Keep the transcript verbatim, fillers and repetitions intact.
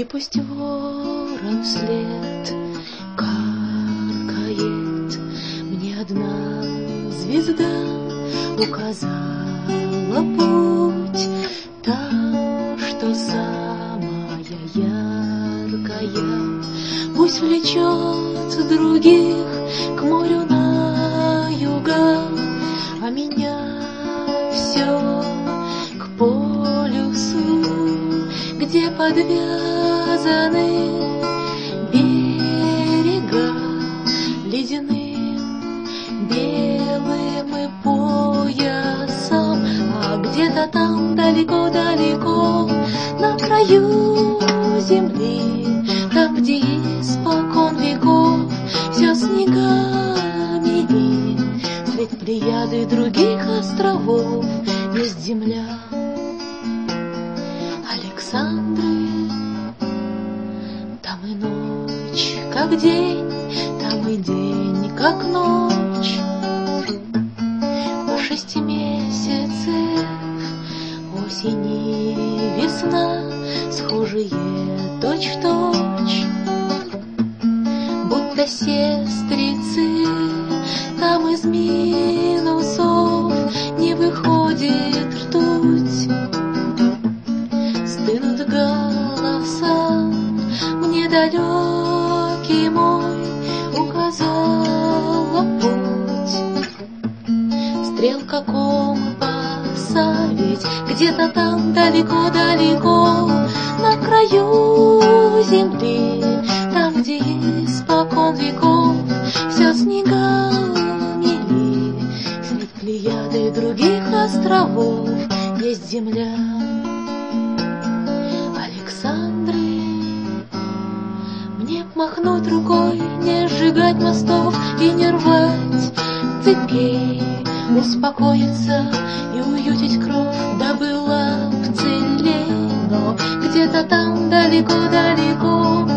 И пусть ворон вслед каркает, мне одна звезда указала путь, та, что самая яркая. Пусть влечет других к морю на юга, а меня все к полюсу, где подвязаны берега ледяным белым и поясом, а где-то там далеко-далеко на краю земли, там, где испокон веков все снегами и средь плеяды других островов есть земля Александры. Там и ночь, как день, там и день, как ночь. По шести месяцев осень и весна схожие точь-в-точь, будто сестрицы. Там из минусов не выходит ртуть. Стынут голоса, мне далекий мой указала путь. Стрелка компаса, ведь где-то там далеко-далеко на краю земли, там, где испокон веков все снегами ли, средь плеяды других островов есть земля Александры. Мне б махнуть рукой, не сжигать мостов и не рвать цепей, успокоиться и уютить кровь, да была б целей. Но где-то там далеко-далеко